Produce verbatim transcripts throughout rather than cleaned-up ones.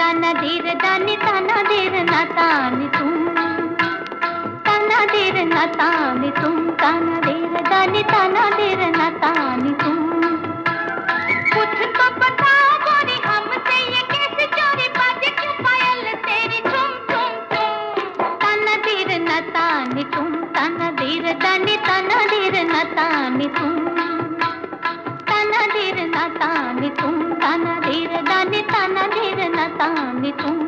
ताना धीर दानी ताना धीर ना तानी तुम ताना धीर ना तानी तुम ताना धीर दानी ताना धीर ना तानी तुम। कुछ तो बताओ गोरी हमसे ये कैसे चोरी बाजे क्यों पायल तेरी झुम झुम झुम। ताना धीर ना तानी तुम ताना धीर दानी ताना धीर ना तानी तुम ताना धीर ना तानी तुम ताना धीर दानी ताना धीर ना तानी तुम।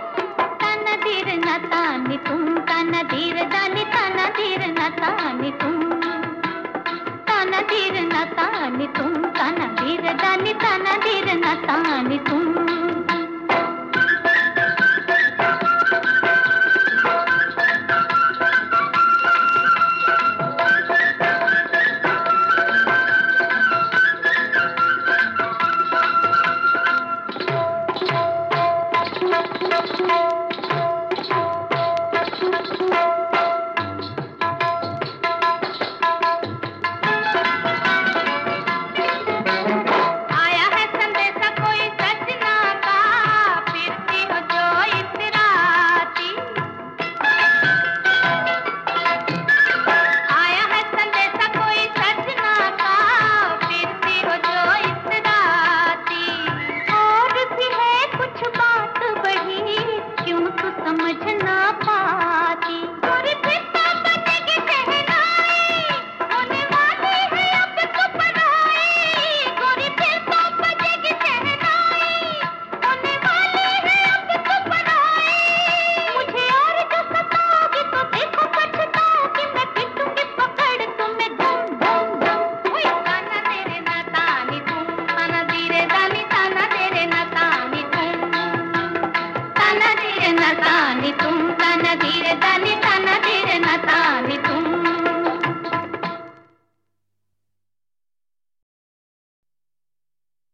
ताना धीर दानी ताना धीर ना तानी तुम